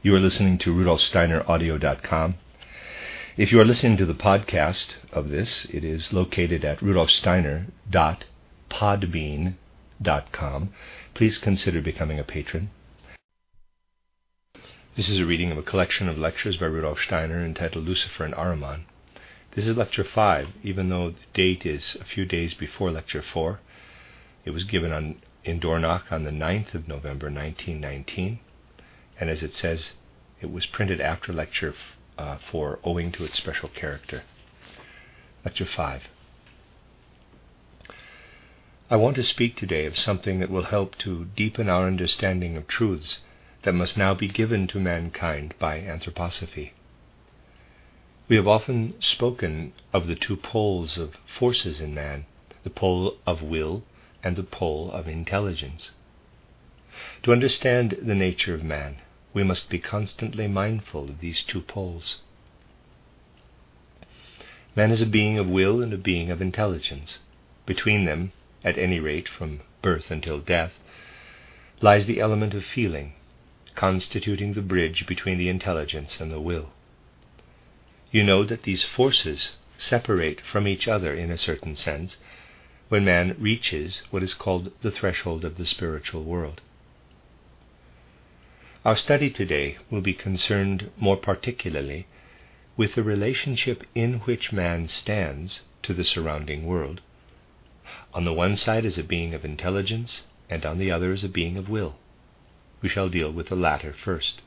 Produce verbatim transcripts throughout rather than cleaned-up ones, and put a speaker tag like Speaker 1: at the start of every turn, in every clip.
Speaker 1: You are listening to Rudolf Steiner Audio dot com. If you are listening to the podcast of this, it is located at Rudolf Steiner dot podbean dot com. Please consider becoming a patron. This is a reading of a collection of lectures by Rudolf Steiner entitled Lucifer and Ahriman. This is lecture five, even though the date is a few days before lecture four. It was given on, in Dornach on the ninth of November nineteen nineteen, and as it says, it was printed after lecture uh, four owing to its special character. Lecture five. I want to speak today of something that will help to deepen our understanding of truths that must now be given to mankind by anthroposophy. We have often spoken of the two poles of forces in man, the pole of will and the pole of intelligence. To understand the nature of man, we must be constantly mindful of these two poles. Man is a being of will and a being of intelligence. Between them, at any rate from birth until death, lies the element of feeling, constituting the bridge between the intelligence and the will. You know that these forces separate from each other in a certain sense when man reaches what is called the threshold of the spiritual world. Our study today will be concerned more particularly with the relationship in which man stands to the surrounding world. On the one side is a being of intelligence, and on the other is a being of will. We shall deal with the latter first.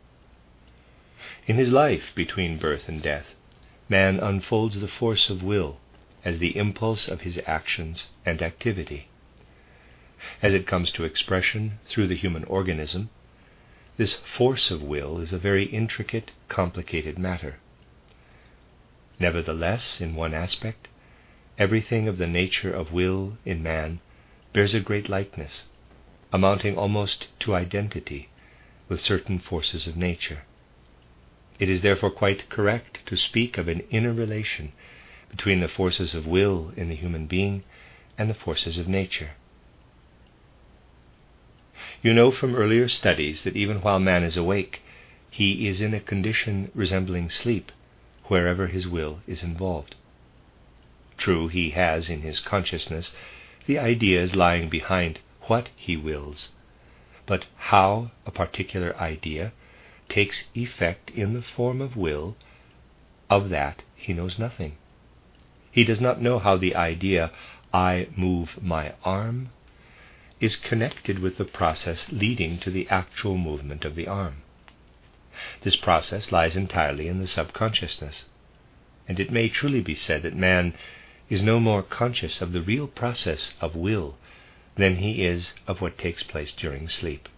Speaker 1: In his life between birth and death, man unfolds the force of will as the impulse of his actions and activity. As it comes to expression through the human organism, this force of will is a very intricate, complicated matter. Nevertheless, in one aspect, everything of the nature of will in man bears a great likeness, amounting almost to identity with certain forces of nature. It is therefore quite correct to speak of an inner relation between the forces of will in the human being and the forces of nature. You know from earlier studies that even while man is awake, he is in a condition resembling sleep wherever his will is involved. True, he has in his consciousness the ideas lying behind what he wills, but how a particular idea takes effect in the form of will, of that he knows nothing. He does not know how the idea, I move my arm, is connected with the process leading to the actual movement of the arm. This process lies entirely in the subconsciousness, and it may truly be said that man is no more conscious of the real process of will than he is of what takes place during sleep.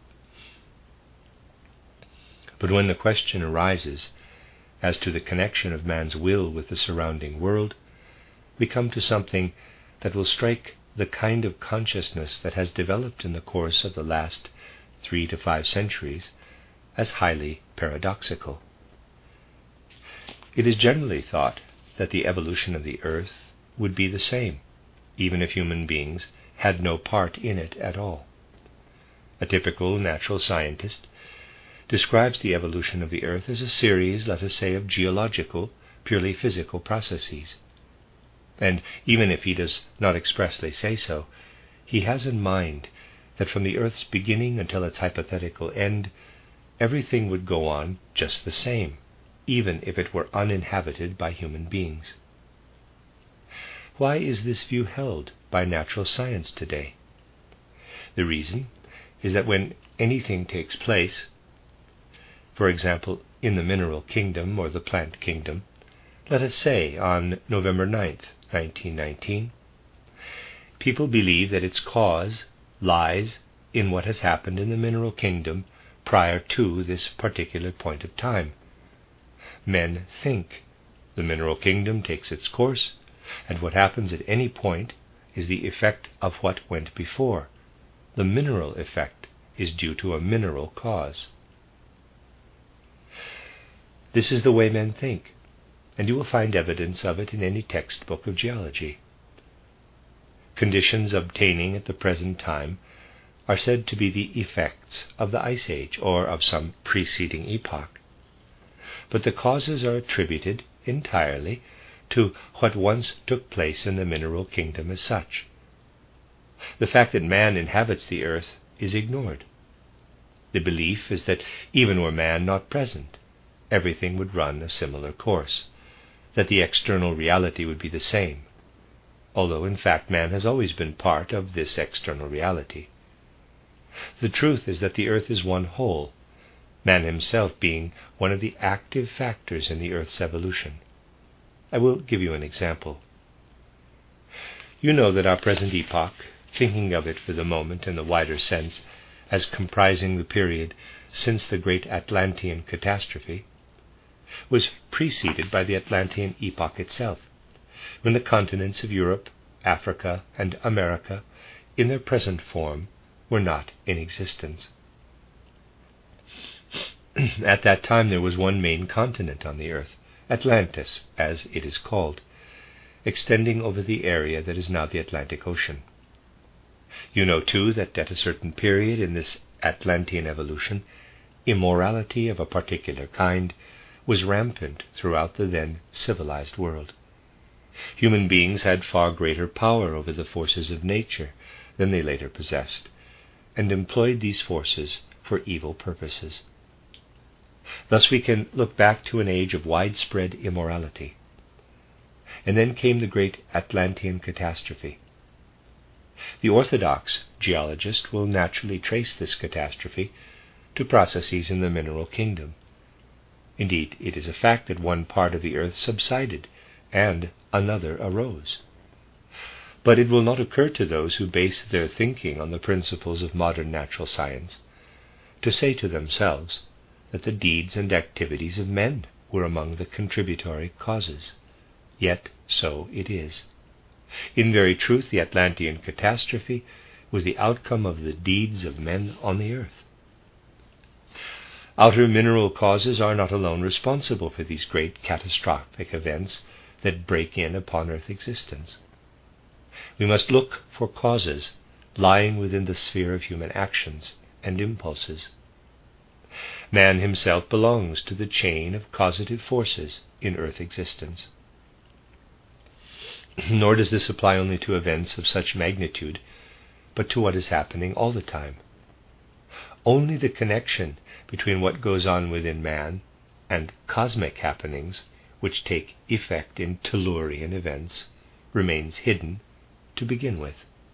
Speaker 1: But when the question arises as to the connection of man's will with the surrounding world, we come to something that will strike the kind of consciousness that has developed in the course of the last three to five centuries as highly paradoxical. It is generally thought that the evolution of the earth would be the same, even if human beings had no part in it at all. A typical natural scientist describes the evolution of the earth as a series, let us say, of geological, purely physical processes. And even if he does not expressly say so, he has in mind that from the earth's beginning until its hypothetical end, everything would go on just the same, even if it were uninhabited by human beings. Why is this view held by natural science today? The reason is that when anything takes place, for example, in the mineral kingdom or the plant kingdom, let us say on November ninth, nineteen nineteen, people believe that its cause lies in what has happened in the mineral kingdom prior to this particular point of time. Men think. The mineral kingdom takes its course, and what happens at any point is the effect of what went before. The mineral effect is due to a mineral cause. This is the way men think, and you will find evidence of it in any textbook of geology. Conditions obtaining at the present time are said to be the effects of the Ice Age or of some preceding epoch. But the causes are attributed entirely to what once took place in the mineral kingdom as such. The fact that man inhabits the earth is ignored. The belief is that even were man not present, everything would run a similar course, that the external reality would be the same, although in fact man has always been part of this external reality. The truth is that the earth is one whole, man himself being one of the active factors in the earth's evolution. I will give you an example. You know that our present epoch, thinking of it for the moment in the wider sense as comprising the period since the great Atlantean catastrophe, was preceded by the Atlantean epoch itself, when the continents of Europe, Africa, and America, in their present form, were not in existence. At that time there was one main continent on the earth, Atlantis, as it is called, extending over the area that is now the Atlantic Ocean. You know, too, that at a certain period in this Atlantean evolution, immorality of a particular kind was rampant throughout the then civilized world. Human beings had far greater power over the forces of nature than they later possessed, and employed these forces for evil purposes. Thus we can look back to an age of widespread immorality. And then came the great Atlantean catastrophe. The orthodox geologist will naturally trace this catastrophe to processes in the mineral kingdom. Indeed, it is a fact that one part of the earth subsided and another arose. But it will not occur to those who base their thinking on the principles of modern natural science to say to themselves that the deeds and activities of men were among the contributory causes. Yet so it is. In very truth, the Atlantean catastrophe was the outcome of the deeds of men on the earth. Outer mineral causes are not alone responsible for these great catastrophic events that break in upon earth existence. We must look for causes lying within the sphere of human actions and impulses. Man himself belongs to the chain of causative forces in earth existence. Nor does this apply only to events of such magnitude, but to what is happening all the time. Only the connection between what goes on within man and cosmic happenings which take effect in tellurian events remains hidden to begin with.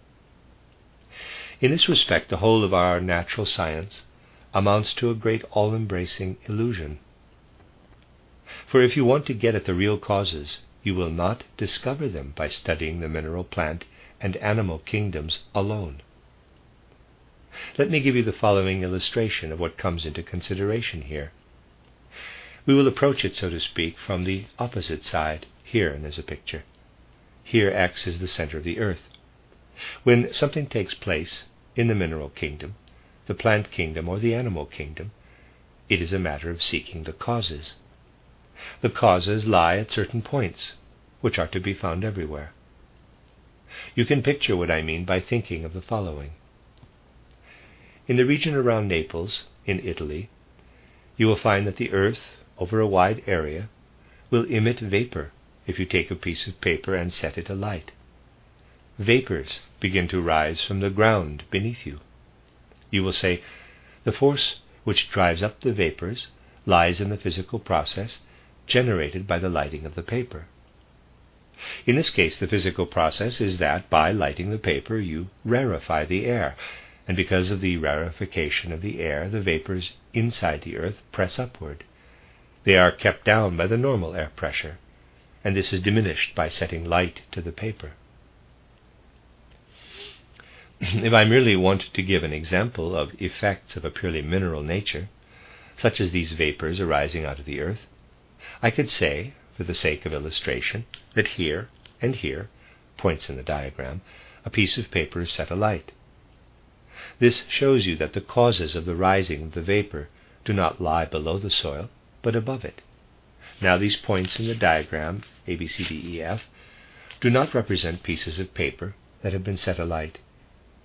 Speaker 1: In this respect, the whole of our natural science amounts to a great all-embracing illusion. For if you want to get at the real causes, you will not discover them by studying the mineral, plant, and animal kingdoms alone. Let me give you the following illustration of what comes into consideration here. We will approach it, so to speak, from the opposite side. Here, and there's a picture. Here X is the center of the earth. When something takes place in the mineral kingdom, the plant kingdom, or the animal kingdom, it is a matter of seeking the causes. The causes lie at certain points, which are to be found everywhere. You can picture what I mean by thinking of the following. In the region around Naples, in Italy, you will find that the earth, over a wide area, will emit vapor if you take a piece of paper and set it alight. Vapors begin to rise from the ground beneath you. You will say, the force which drives up the vapors lies in the physical process generated by the lighting of the paper. In this case, the physical process is that by lighting the paper you rarefy the air, and because of the rarefication of the air, the vapors inside the earth press upward. They are kept down by the normal air pressure, and this is diminished by setting light to the paper. If I merely wanted to give an example of effects of a purely mineral nature, such as these vapors arising out of the earth, I could say, for the sake of illustration, that here and here, points in the diagram, a piece of paper is set alight. This shows you that the causes of the rising of the vapor do not lie below the soil, but above it. Now these points in the diagram, A, B, C, D, E, F, do not represent pieces of paper that have been set alight.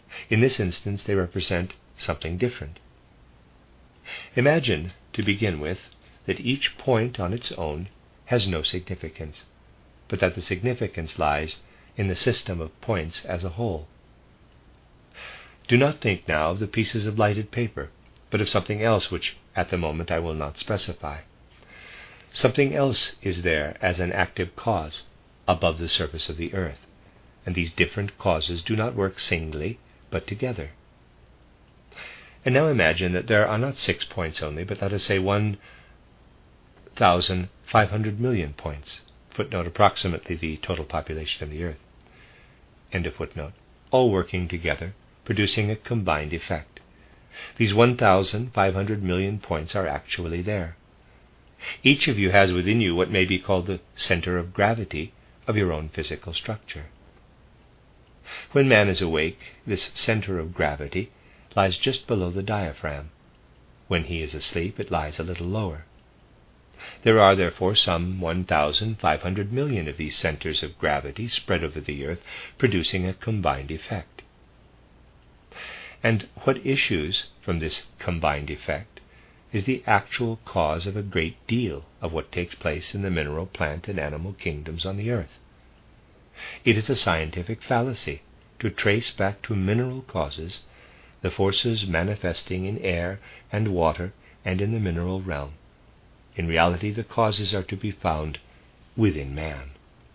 Speaker 1: In this instance, they represent something different. Imagine, to begin with, that each point on its own has no significance, but that the significance lies in the system of points as a whole. Do not think now of the pieces of lighted paper, but of something else which at the moment I will not specify. Something else is there as an active cause above the surface of the earth, and these different causes do not work singly, but together. And now imagine that there are not six points only, but let us say one thousand five hundred million points, footnote approximately the total population of the earth, end of footnote, all working together, producing a combined effect. These one thousand five hundred million points are actually there. Each of you has within you what may be called the center of gravity of your own physical structure. When man is awake, this center of gravity lies just below the diaphragm. When he is asleep, it lies a little lower. There are therefore some one thousand five hundred million of these centers of gravity spread over the earth, producing a combined effect. And what issues from this combined effect is the actual cause of a great deal of what takes place in the mineral, plant, and animal kingdoms on the earth. It is a scientific fallacy to trace back to mineral causes the forces manifesting in air and water and in the mineral realm. In reality, the causes are to be found within man.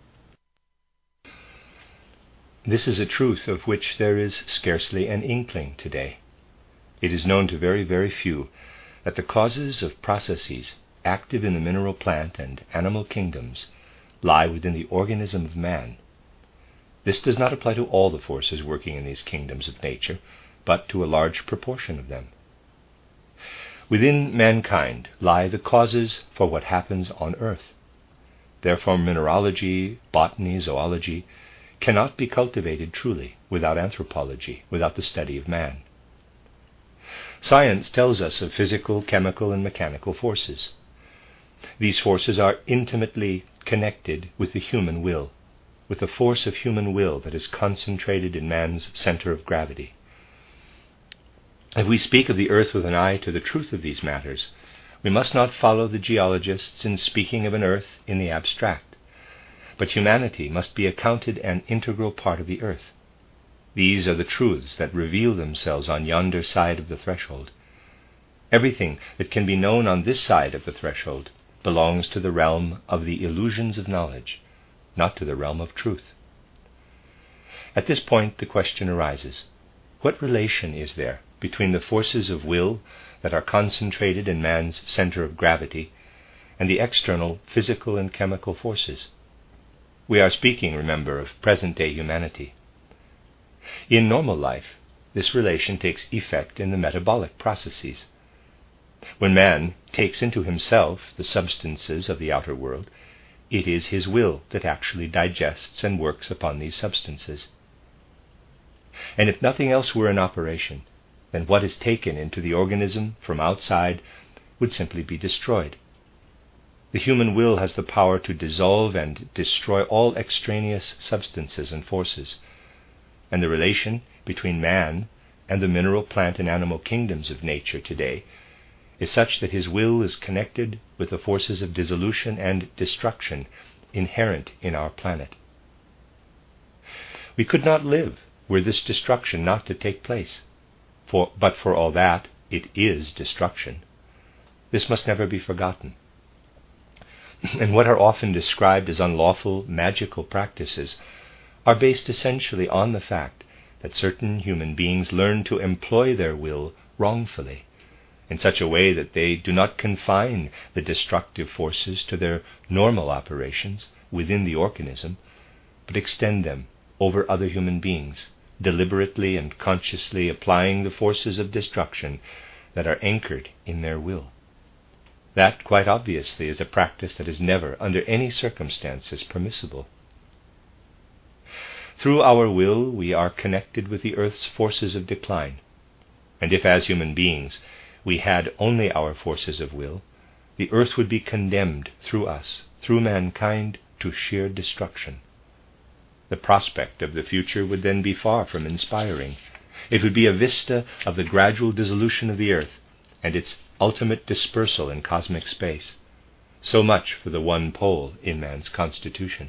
Speaker 1: This is a truth of which there is scarcely an inkling today. It is known to very, very few that the causes of processes active in the mineral, plant, and animal kingdoms lie within the organism of man. This does not apply to all the forces working in these kingdoms of nature, but to a large proportion of them. Within mankind lie the causes for what happens on earth. Therefore mineralogy, botany, zoology cannot be cultivated truly without anthropology, without the study of man. Science tells us of physical, chemical, and mechanical forces. These forces are intimately connected with the human will, with the force of human will that is concentrated in man's center of gravity. If we speak of the earth with an eye to the truth of these matters, we must not follow the geologists in speaking of an earth in the abstract, but humanity must be accounted an integral part of the earth. These are the truths that reveal themselves on yonder side of the threshold. Everything that can be known on this side of the threshold belongs to the realm of the illusions of knowledge, not to the realm of truth. At this point the question arises, what relation is there between the forces of will that are concentrated in man's center of gravity and the external physical and chemical forces? We are speaking, remember, of present-day humanity. In normal life, this relation takes effect in the metabolic processes. When man takes into himself the substances of the outer world, it is his will that actually digests and works upon these substances. And if nothing else were in operation, then what is taken into the organism from outside would simply be destroyed. The human will has the power to dissolve and destroy all extraneous substances and forces, and the relation between man and the mineral, plant, and animal kingdoms of nature today is such that his will is connected with the forces of dissolution and destruction inherent in our planet. We could not live were this destruction not to take place, for, but for all that, it is destruction. This must never be forgotten. And what are often described as unlawful magical practices are based essentially on the fact that certain human beings learn to employ their will wrongfully, in such a way that they do not confine the destructive forces to their normal operations within the organism, but extend them over other human beings, deliberately and consciously applying the forces of destruction that are anchored in their will. That, quite obviously, is a practice that is never, under any circumstances, permissible. Through our will, we are connected with the earth's forces of decline, and if, as human beings, we had only our forces of will, the earth would be condemned through us, through mankind, to sheer destruction. The prospect of the future would then be far from inspiring, It would be a vista of the gradual dissolution of the earth and its ultimate dispersal in cosmic space. So much for the one pole in man's constitution.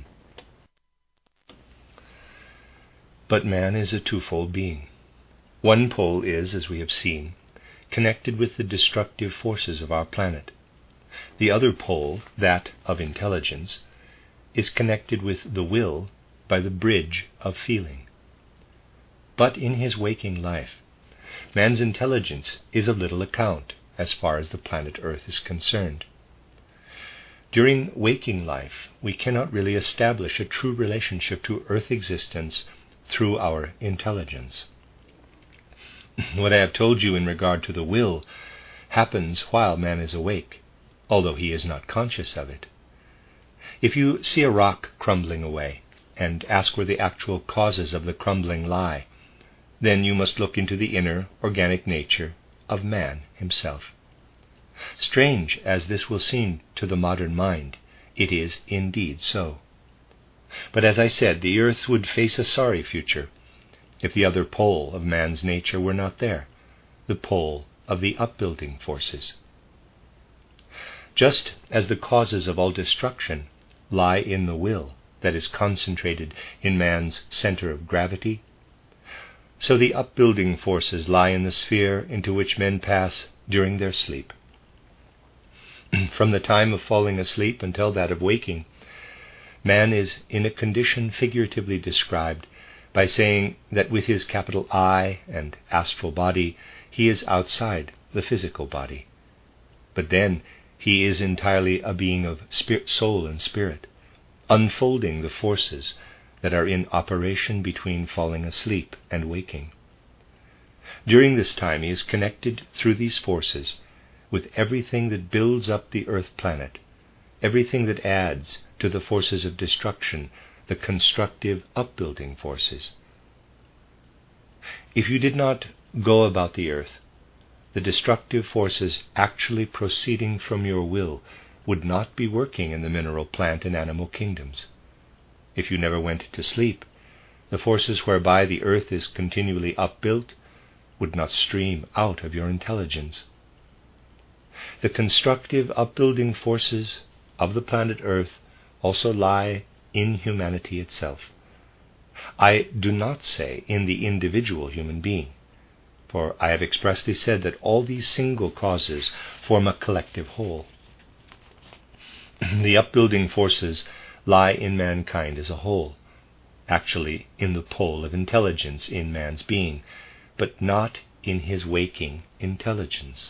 Speaker 1: But man is a twofold being. One pole is, as we have seen, connected with the destructive forces of our planet. The other pole, that of intelligence, is connected with the will by the bridge of feeling. But in his waking life, man's intelligence is of little account as far as the planet Earth is concerned. During waking life, we cannot really establish a true relationship to Earth existence through our intelligence. What I have told you in regard to the will happens while man is awake, although he is not conscious of it. If you see a rock crumbling away and ask where the actual causes of the crumbling lie, then you must look into the inner organic nature of man himself. Strange as this will seem to the modern mind, it is indeed so. But as I said, the earth would face a sorry future if the other pole of man's nature were not there, the pole of the upbuilding forces. Just as the causes of all destruction lie in the will that is concentrated in man's center of gravity, so the upbuilding forces lie in the sphere into which men pass during their sleep. From the time of falling asleep until that of waking, man is in a condition figuratively described by saying that with his capital I and astral body, he is outside the physical body. But then he is entirely a being of spirit, soul and spirit, unfolding the forces that are in operation between falling asleep and waking. During this time he is connected through these forces with everything that builds up the earth planet, everything that adds to the forces of destruction, the constructive upbuilding forces. If you did not go about the earth, the destructive forces actually proceeding from your will would not be working in the mineral, plant, and animal kingdoms. If you never went to sleep, the forces whereby the earth is continually upbuilt would not stream out of your intelligence. The constructive upbuilding forces of the planet Earth also lie in humanity itself. I do not say in the individual human being, for I have expressly said that all these single causes form a collective whole. The upbuilding forces lie in mankind as a whole, actually in the pole of intelligence in man's being, but not in his waking intelligence.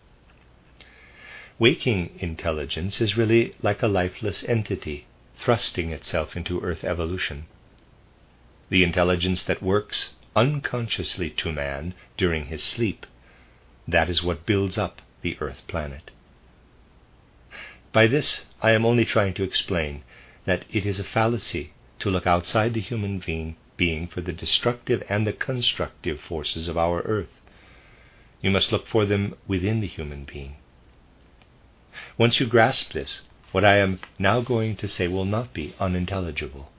Speaker 1: Waking intelligence is really like a lifeless entity thrusting itself into earth evolution. The intelligence that works unconsciously to man during his sleep, that is what builds up the earth planet. By this I am only trying to explain that it is a fallacy to look outside the human being, being for the destructive and the constructive forces of our earth. You must look for them within the human being. Once you grasp this, what I am now going to say will not be unintelligible.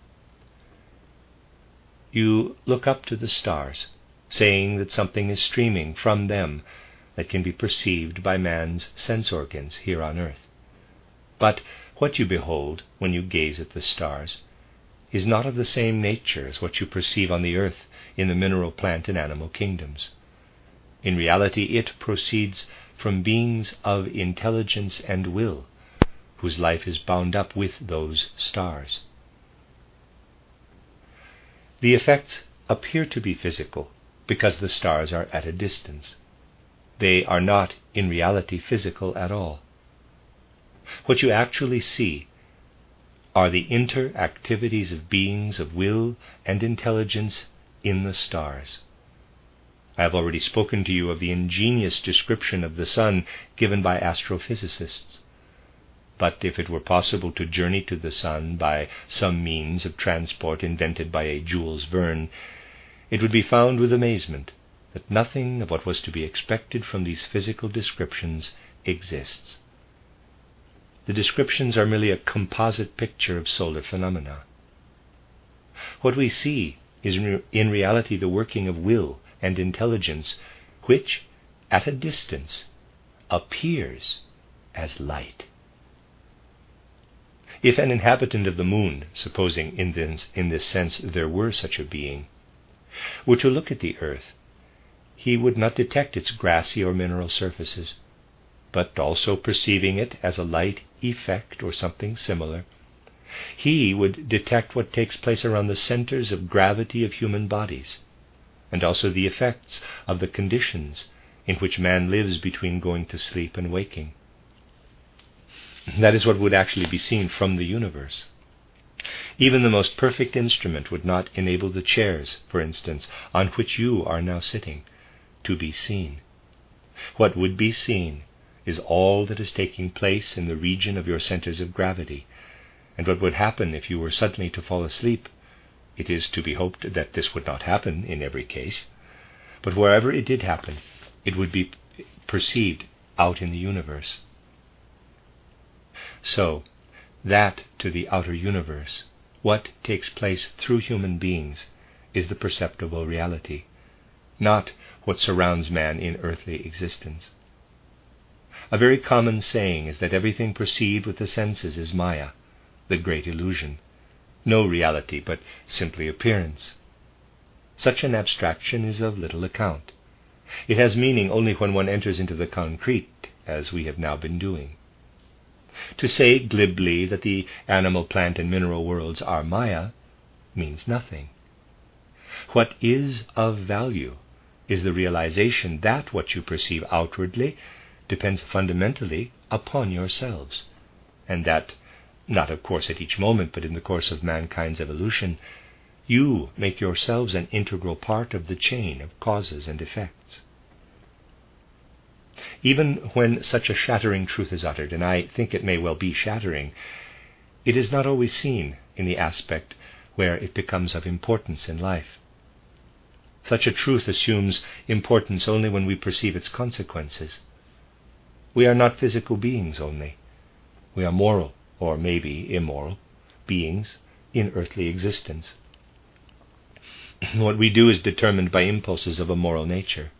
Speaker 1: You look up to the stars, saying that something is streaming from them that can be perceived by man's sense organs here on earth. But what you behold when you gaze at the stars is not of the same nature as what you perceive on the earth in the mineral, plant, and animal kingdoms. In reality, it proceeds from beings of intelligence and will, whose life is bound up with those stars. The effects appear to be physical because the stars are at a distance. They are not in reality physical at all. What you actually see are the interactivities of beings of will and intelligence in the stars. I have already spoken to you of the ingenious description of the sun given by astrophysicists. But if it were possible to journey to the sun by some means of transport invented by a Jules Verne, it would be found with amazement that nothing of what was to be expected from these physical descriptions exists. The descriptions are merely a composite picture of solar phenomena. What we see is in reality the working of will and intelligence which, at a distance, appears as light. If an inhabitant of the moon, supposing in this, in this sense there were such a being, were to look at the earth, he would not detect its grassy or mineral surfaces, but also perceiving it as a light effect or something similar, he would detect what takes place around the centers of gravity of human bodies, and also the effects of the conditions in which man lives between going to sleep and waking. That is what would actually be seen from the universe. Even the most perfect instrument would not enable the chairs, for instance, on which you are now sitting, to be seen. What would be seen is all that is taking place in the region of your centers of gravity, and what would happen if you were suddenly to fall asleep. It is to be hoped that this would not happen in every case, but wherever it did happen, it would be perceived out in the universe. So, that to the outer universe, what takes place through human beings, is the perceptible reality, not what surrounds man in earthly existence. A very common saying is that everything perceived with the senses is Maya, the great illusion, no reality but simply appearance. Such an abstraction is of little account. It has meaning only when one enters into the concrete, as we have now been doing. To say glibly that the animal, plant, and mineral worlds are Maya means nothing. What is of value is the realization that what you perceive outwardly depends fundamentally upon yourselves, and that, not of course at each moment, but in the course of mankind's evolution, you make yourselves an integral part of the chain of causes and effects. Even when such a shattering truth is uttered, and I think it may well be shattering, it is not always seen in the aspect where it becomes of importance in life. Such a truth assumes importance only when we perceive its consequences. We are not physical beings only. We are moral, or maybe immoral, beings in earthly existence. What we do is determined by impulses of a moral nature.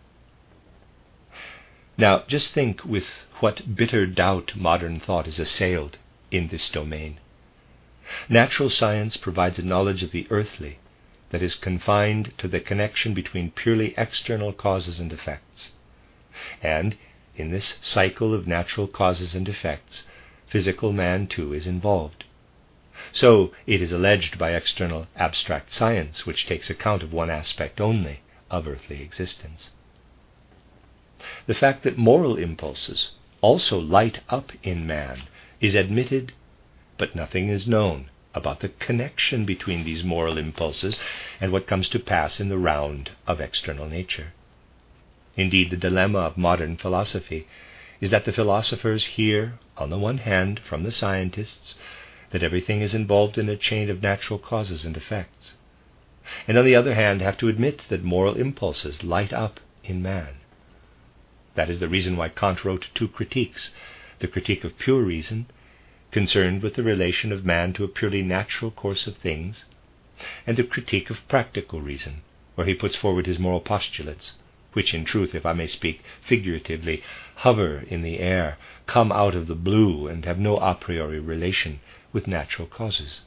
Speaker 1: Now, just think with what bitter doubt modern thought is assailed in this domain. Natural science provides a knowledge of the earthly that is confined to the connection between purely external causes and effects. And in this cycle of natural causes and effects, physical man too is involved. So it is alleged by external abstract science, which takes account of one aspect only of earthly existence. The fact that moral impulses also light up in man is admitted, but nothing is known about the connection between these moral impulses and what comes to pass in the round of external nature. Indeed, the dilemma of modern philosophy is that the philosophers hear, on the one hand, from the scientists, that everything is involved in a chain of natural causes and effects, and on the other hand have to admit that moral impulses light up in man. That is the reason why Kant wrote two critiques, the critique of pure reason, concerned with the relation of man to a purely natural course of things, and the critique of practical reason, where he puts forward his moral postulates, which in truth, if I may speak figuratively, hover in the air, come out of the blue, and have no a priori relation with natural causes.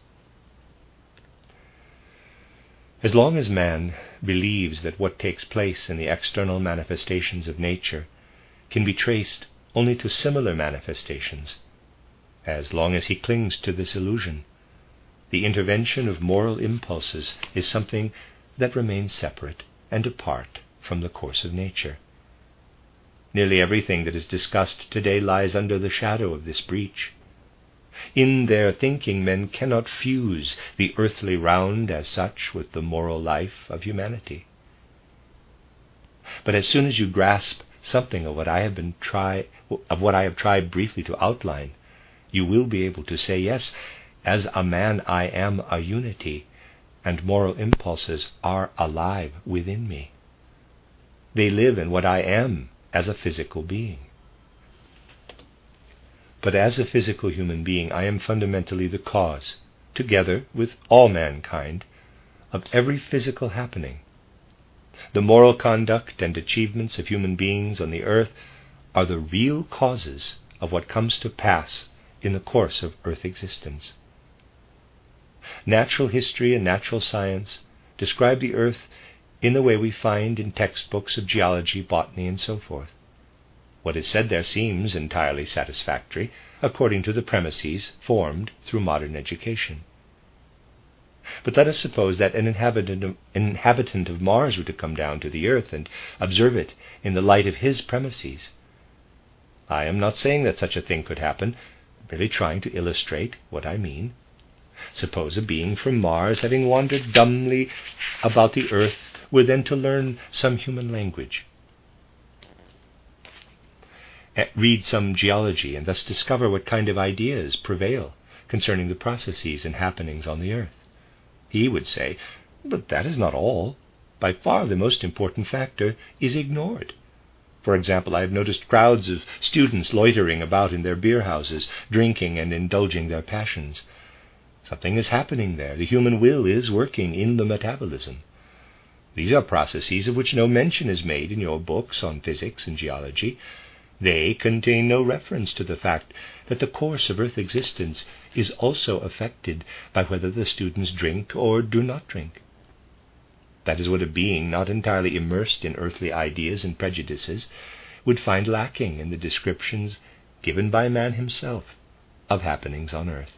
Speaker 1: As long as man believes that what takes place in the external manifestations of nature can be traced only to similar manifestations, as long as he clings to this illusion, the intervention of moral impulses is something that remains separate and apart from the course of nature. Nearly everything that is discussed today lies under the shadow of this breach. In their thinking, men cannot fuse the earthly round as such with the moral life of humanity. But as soon as you grasp something of what I have been try of what I have tried briefly to outline, you will be able to say, yes, as a man I am a unity, and moral impulses are alive within me. They live in what I am as a physical being. But as a physical human being, I am fundamentally the cause, together with all mankind, of every physical happening. The moral conduct and achievements of human beings on the earth are the real causes of what comes to pass in the course of earth existence. Natural history and natural science describe the earth in the way we find in textbooks of geology, botany, and so forth. What is said there seems entirely satisfactory, according to the premises formed through modern education. But let us suppose that an inhabitant of, an inhabitant of Mars were to come down to the earth and observe it in the light of his premises. I am not saying that such a thing could happen, merely trying to illustrate what I mean. Suppose a being from Mars, having wandered dumbly about the earth, were then to learn some human language, read some geology, and thus discover what kind of ideas prevail concerning the processes and happenings on the earth. He would say, but that is not all. By far the most important factor is ignored. For example, I have noticed crowds of students loitering about in their beer houses, drinking and indulging their passions. Something is happening there. The human will is working in the metabolism. These are processes of which no mention is made in your books on physics and geology. They contain no reference to the fact that the course of earth existence is also affected by whether the students drink or do not drink. That is what a being not entirely immersed in earthly ideas and prejudices would find lacking in the descriptions given by man himself of happenings on earth.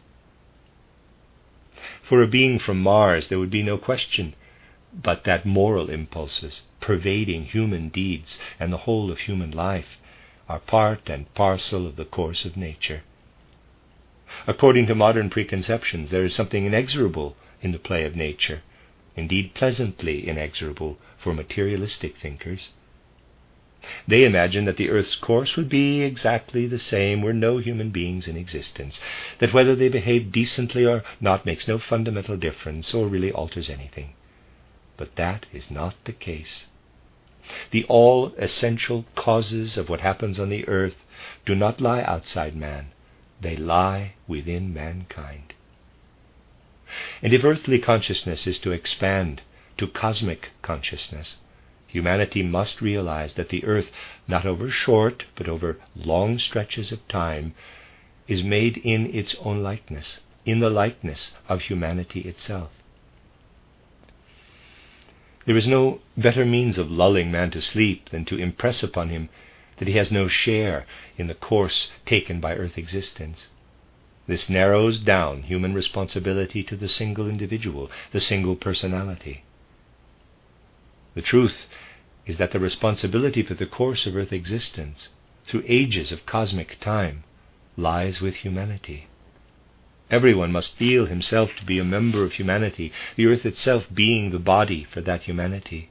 Speaker 1: For a being from Mars, there would be no question but that moral impulses pervading human deeds and the whole of human life are part and parcel of the course of nature. According to modern preconceptions, there is something inexorable in the play of nature, indeed pleasantly inexorable for materialistic thinkers. They imagine that the earth's course would be exactly the same were no human beings in existence, that whether they behave decently or not makes no fundamental difference or really alters anything. But that is not the case. The all-essential causes of what happens on the earth do not lie outside man. They lie within mankind. And if earthly consciousness is to expand to cosmic consciousness, humanity must realize that the earth, not over short but over long stretches of time, is made in its own likeness, in the likeness of humanity itself. There is no better means of lulling man to sleep than to impress upon him that he has no share in the course taken by earth existence. This narrows down human responsibility to the single individual, the single personality. The truth is that the responsibility for the course of earth existence, through ages of cosmic time, lies with humanity. Everyone must feel himself to be a member of humanity, the earth itself being the body for that humanity.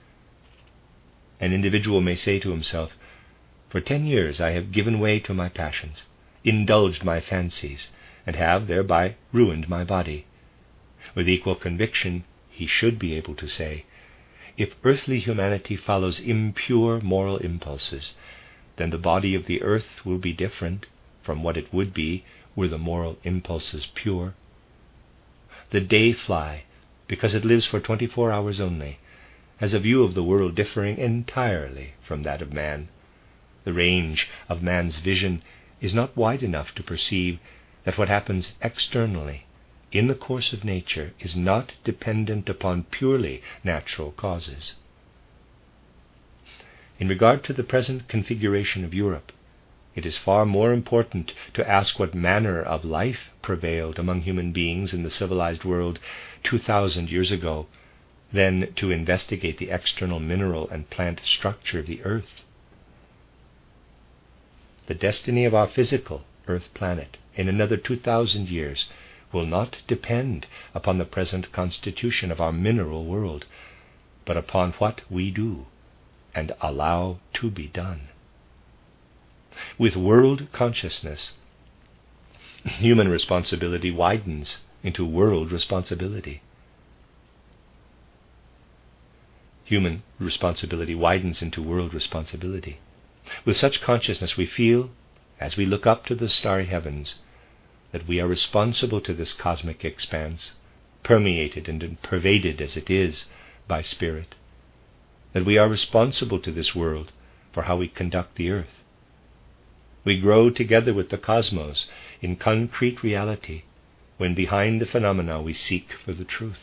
Speaker 1: An individual may say to himself, "For ten years I have given way to my passions, indulged my fancies, and have thereby ruined my body." With equal conviction, he should be able to say, "If earthly humanity follows impure moral impulses, then the body of the earth will be different from what it would be were the moral impulses pure. The day fly, because it lives for twenty-four hours only, has a view of the world differing entirely from that of man. The range of man's vision is not wide enough to perceive that what happens externally in the course of nature is not dependent upon purely natural causes. In regard to the present configuration of Europe, it is far more important to ask what manner of life prevailed among human beings in the civilized world two thousand years ago than to investigate the external mineral and plant structure of the earth. The destiny of our physical earth planet in another two thousand years will not depend upon the present constitution of our mineral world, but upon what we do and allow to be done. With world consciousness, human responsibility widens into world responsibility. Human responsibility widens into world responsibility. With such consciousness we feel, as we look up to the starry heavens, that we are responsible to this cosmic expanse, permeated and pervaded as it is by spirit. that we are responsible to this world for how we conduct the earth. We grow together with the cosmos in concrete reality when behind the phenomena we seek for the truth.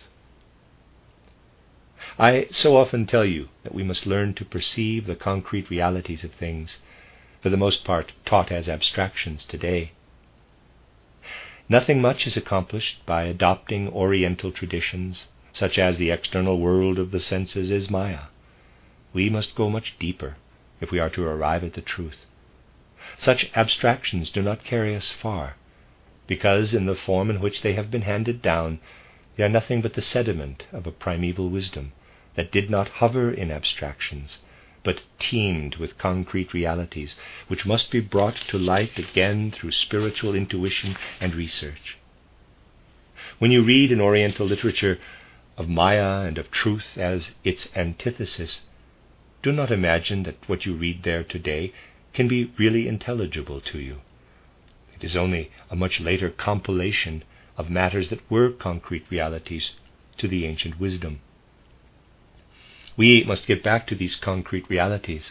Speaker 1: I so often tell you that we must learn to perceive the concrete realities of things, for the most part taught as abstractions today. Nothing much is accomplished by adopting Oriental traditions, such as the external world of the senses is Maya. We must go much deeper if we are to arrive at the truth. Such abstractions do not carry us far, because in the form in which they have been handed down, they are nothing but the sediment of a primeval wisdom that did not hover in abstractions, but teemed with concrete realities, which must be brought to light again through spiritual intuition and research. When you read in Oriental literature of Maya and of truth as its antithesis, do not imagine that what you read there today can be really intelligible to you. It is only a much later compilation of matters that were concrete realities to the ancient wisdom. We must get back to these concrete realities.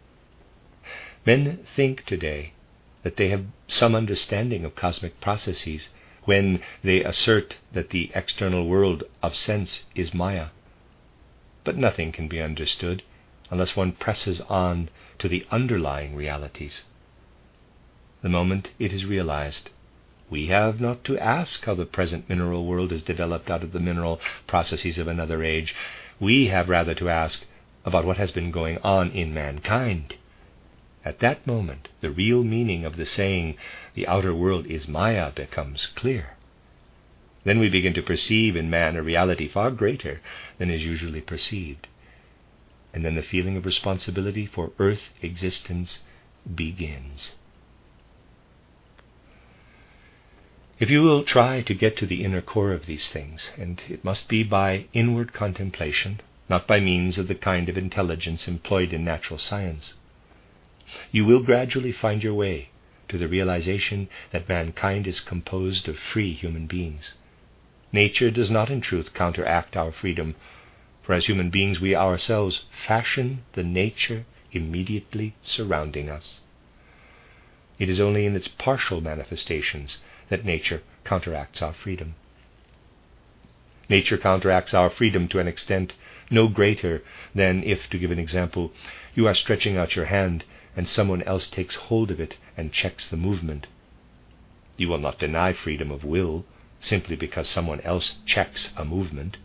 Speaker 1: Men think today that they have some understanding of cosmic processes when they assert that the external world of sense is Maya. But nothing can be understood unless one presses on to the underlying realities. The moment it is realized, we have not to ask how the present mineral world is developed out of the mineral processes of another age. We have rather to ask about what has been going on in mankind. At that moment, the real meaning of the saying, the outer world is Maya, becomes clear. Then we begin to perceive in man a reality far greater than is usually perceived. And then the feeling of responsibility for earth existence begins. If you will try to get to the inner core of these things, and it must be by inward contemplation, not by means of the kind of intelligence employed in natural science, you will gradually find your way to the realization that mankind is composed of free human beings. Nature does not in truth counteract our freedom, for as human beings we ourselves fashion the nature immediately surrounding us. It is only in its partial manifestations that nature counteracts our freedom. Nature counteracts our freedom to an extent no greater than if, to give an example, you are stretching out your hand and someone else takes hold of it and checks the movement. You will not deny freedom of will simply because someone else checks a movement.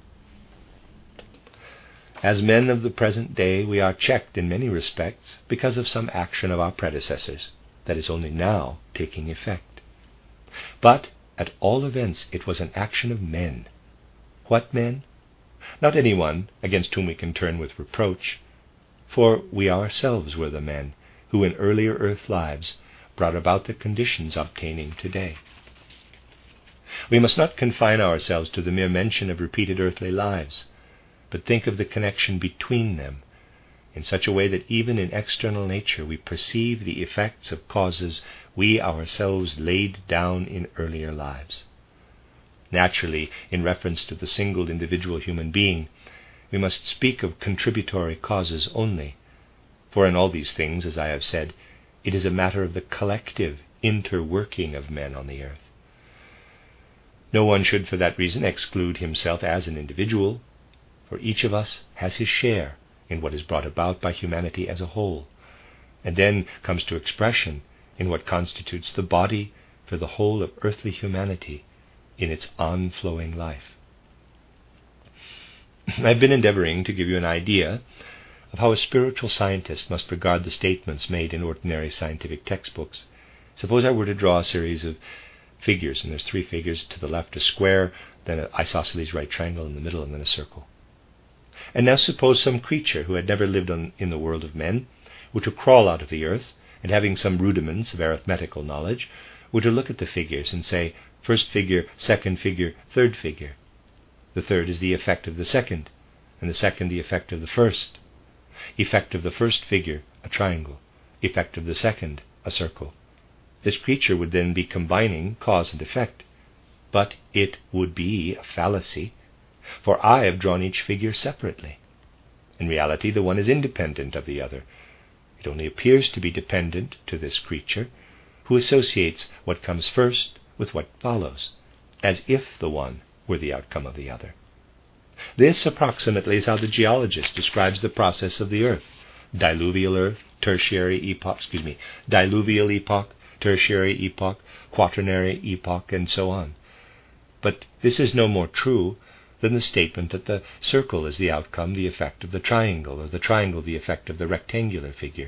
Speaker 1: As men of the present day, we are checked in many respects because of some action of our predecessors that is only now taking effect. But, at all events, it was an action of men. What men? Not anyone against whom we can turn with reproach, for we ourselves were the men who in earlier earth lives brought about the conditions obtaining today. We must not confine ourselves to the mere mention of repeated earthly lives, but think of the connection between them in such a way that even in external nature we perceive the effects of causes we ourselves laid down in earlier lives. Naturally, in reference to the single individual human being, we must speak of contributory causes only, for in all these things, as I have said, it is a matter of the collective interworking of men on the earth. No one should for that reason exclude himself as an individual, for each of us has his share in what is brought about by humanity as a whole, and then comes to expression in what constitutes the body for the whole of earthly humanity in its on-flowing life. I've been endeavoring to give you an idea of how a spiritual scientist must regard the statements made in ordinary scientific textbooks. Suppose I were to draw a series of figures, and there's three figures: to the left a square, then an isosceles right triangle in the middle, and then a circle. And now suppose some creature who had never lived on, in the world of men were to crawl out of the earth, and having some rudiments of arithmetical knowledge, were to look at the figures and say, first figure, second figure, third figure. The third is the effect of the second, and the second the effect of the first. Effect of the first figure, a triangle. Effect of the second, a circle. This creature would then be combining cause and effect, but it would be a fallacy, for I have drawn each figure separately. In reality, the one is independent of the other. It only appears to be dependent to this creature, who associates what comes first with what follows, as if the one were the outcome of the other. This, approximately, is how the geologist describes the process of the earth: diluvial earth, tertiary epoch, excuse me, diluvial epoch, tertiary epoch, quaternary epoch, and so on. But this is no more true than the statement that the circle is the outcome, the effect of the triangle, or the triangle the effect of the rectangular figure.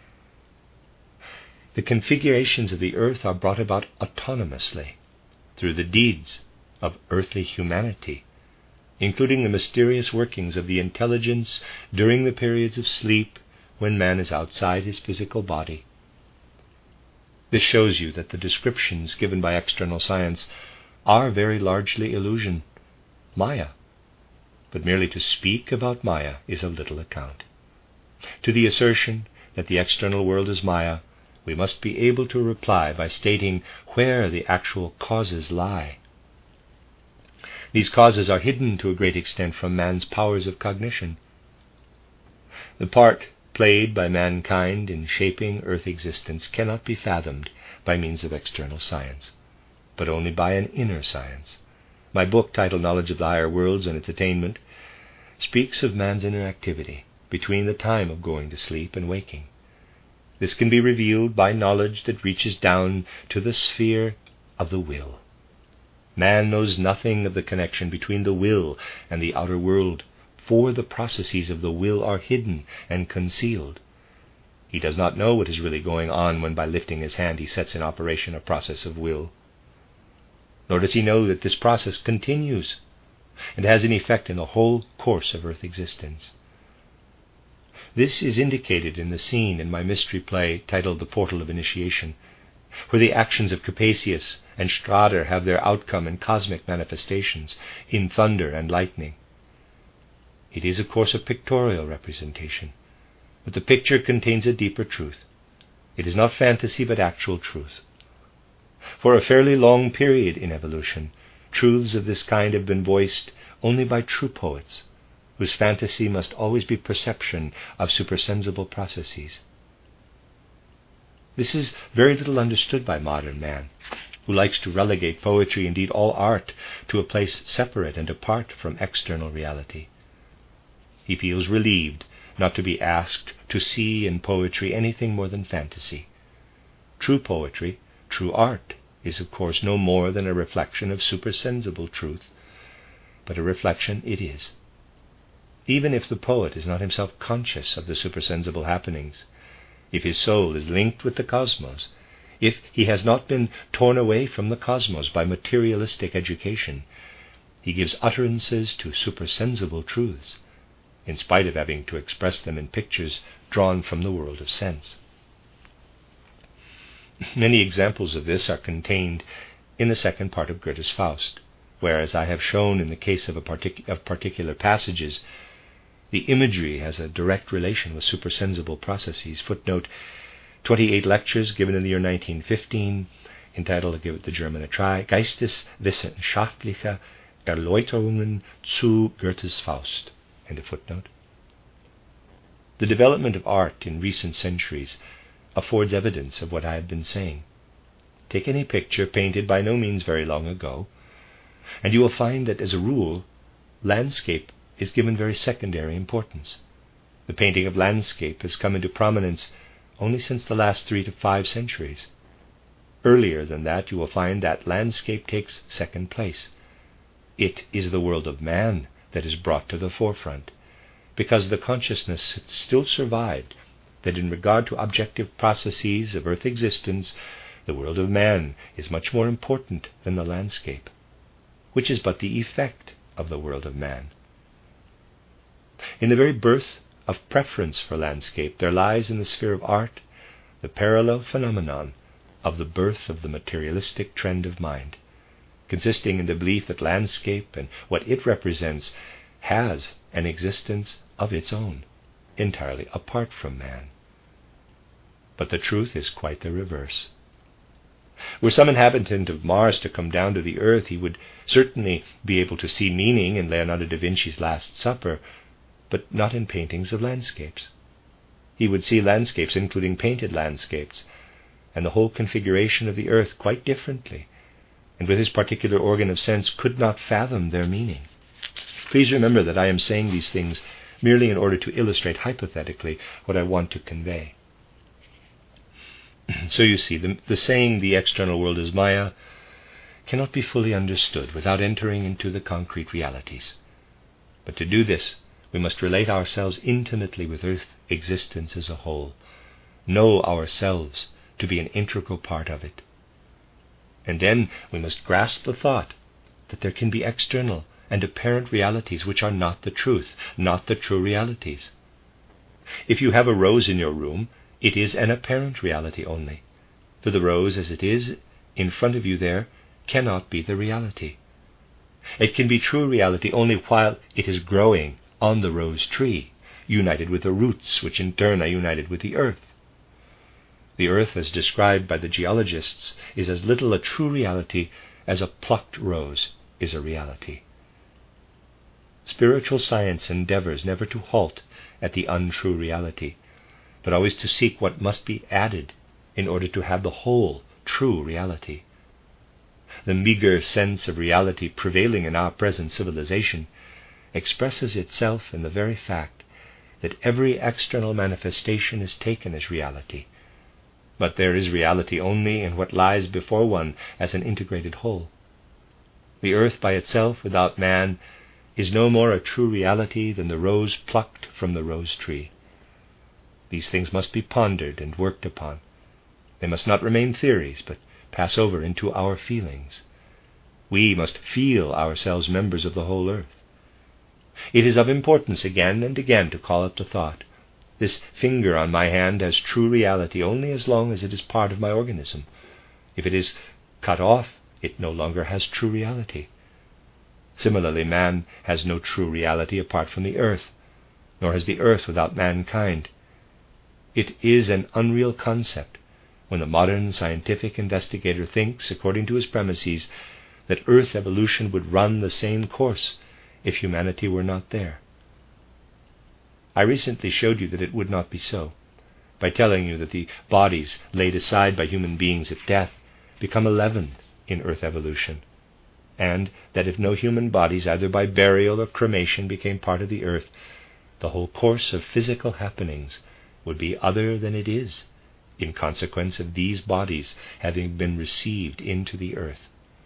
Speaker 1: The configurations of the earth are brought about autonomously through the deeds of earthly humanity, including the mysterious workings of the intelligence during the periods of sleep when man is outside his physical body. This shows you that the descriptions given by external science are very largely illusion, Maya. But merely to speak about Maya is of little account. To the assertion that the external world is Maya, we must be able to reply by stating where the actual causes lie. These causes are hidden to a great extent from man's powers of cognition. The part played by mankind in shaping earth existence cannot be fathomed by means of external science, but only by an inner science. My book, titled Knowledge of the Higher Worlds and Its Attainment, speaks of man's inner activity between the time of going to sleep and waking. This can be revealed by knowledge that reaches down to the sphere of the will. Man knows nothing of the connection between the will and the outer world, for the processes of the will are hidden and concealed. He does not know what is really going on when by lifting his hand he sets in operation a process of will. Nor does he know that this process continues and has an effect in the whole course of earth existence. This is indicated in the scene in my mystery play titled The Portal of Initiation, where the actions of Capasius and Strader have their outcome in cosmic manifestations, in thunder and lightning. It is, of course, a pictorial representation, but the picture contains a deeper truth. It is not fantasy, but actual truth. For a fairly long period in evolution, truths of this kind have been voiced only by true poets, whose fantasy must always be perception of supersensible processes. This is very little understood by modern man, who likes to relegate poetry, indeed all art, to a place separate and apart from external reality. He feels relieved not to be asked to see in poetry anything more than fantasy. True poetry, true art, is of course no more than a reflection of supersensible truth, but a reflection it is. Even if the poet is not himself conscious of the supersensible happenings, if his soul is linked with the cosmos, if he has not been torn away from the cosmos by materialistic education, he gives utterances to supersensible truths, in spite of having to express them in pictures drawn from the world of sense. Many examples of this are contained in the second part of Goethe's Faust, where, as I have shown in the case of, a partic- of particular passages, the imagery has a direct relation with supersensible processes. Footnote, twenty-eight lectures given in the year nineteen fifteen, entitled, I'll give it the German a try, Geisteswissenschaftliche Erläuterungen zu Goethe's Faust. End of footnote. The development of art in recent centuries affords evidence of what I have been saying. Take any picture painted by no means very long ago, and you will find that, as a rule, landscape is given very secondary importance. The painting of landscape has come into prominence only since the last three to five centuries. Earlier than that, you will find that landscape takes second place. It is the world of man that is brought to the forefront, because the consciousness still survived that in regard to objective processes of earth existence, the world of man is much more important than the landscape, which is but the effect of the world of man. In the very birth of preference for landscape, there lies in the sphere of art the parallel phenomenon of the birth of the materialistic trend of mind, consisting in the belief that landscape and what it represents has an existence of its own, entirely apart from man. But the truth is quite the reverse. Were some inhabitant of Mars to come down to the earth, he would certainly be able to see meaning in Leonardo da Vinci's Last Supper, but not in paintings of landscapes. He would see landscapes, including painted landscapes, and the whole configuration of the earth quite differently, and with his particular organ of sense could not fathom their meaning. Please remember that I am saying these things merely in order to illustrate hypothetically what I want to convey. So you see, the, the saying, the external world is Maya, cannot be fully understood without entering into the concrete realities. But to do this, we must relate ourselves intimately with earth existence as a whole, know ourselves to be an integral part of it. And then we must grasp the thought that there can be external and apparent realities which are not the truth, not the true realities. If you have a rose in your room, it is an apparent reality only, for the rose as it is in front of you there cannot be the reality. It can be true reality only while it is growing on the rose tree, united with the roots, which in turn are united with the earth. The earth, as described by the geologists, is as little a true reality as a plucked rose is a reality. Spiritual science endeavors never to halt at the untrue reality, but always to seek what must be added in order to have the whole true reality. The meager sense of reality prevailing in our present civilization expresses itself in the very fact that every external manifestation is taken as reality, but there is reality only in what lies before one as an integrated whole. The earth by itself, without man, is no more a true reality than the rose plucked from the rose tree. These things must be pondered and worked upon. They must not remain theories, but pass over into our feelings. We must feel ourselves members of the whole earth. It is of importance again and again to call up the thought, this finger on my hand has true reality only as long as it is part of my organism. If it is cut off, it no longer has true reality. Similarly, man has no true reality apart from the earth, nor has the earth without mankind. It is an unreal concept when the modern scientific investigator thinks, according to his premises, that earth evolution would run the same course if humanity were not there. I recently showed you that it would not be so, by telling you that the bodies laid aside by human beings at death become a leaven in earth evolution, and that if no human bodies, either by burial or cremation, became part of the earth, the whole course of physical happenings would be other than it is, in consequence of these bodies having been received into the earth.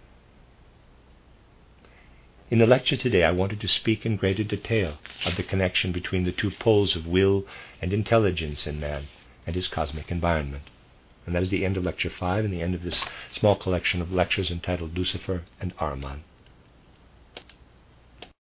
Speaker 1: In the lecture today, I wanted to speak in greater detail of the connection between the two poles of will and intelligence in man and his cosmic environment. And that is the end of Lecture five and the end of this small collection of lectures entitled Lucifer and Ahriman.